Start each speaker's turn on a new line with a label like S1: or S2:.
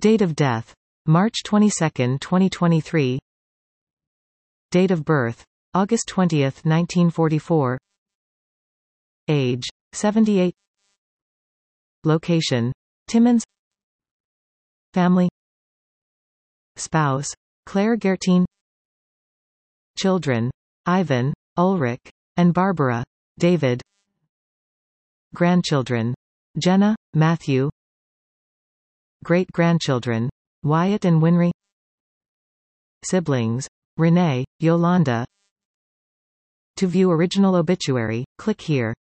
S1: Date of death: March 22, 2023. Date of birth: August 20, 1944. Age: 78. Location: Timmins. Family: Spouse: Claire Gertine. Children: Ivan, Ulrich, and Barbara. David. Grandchildren: Jenna, Matthew. Great-grandchildren: Wyatt and Winry. Siblings: Renee, Yolanda. To view original obituary, click here.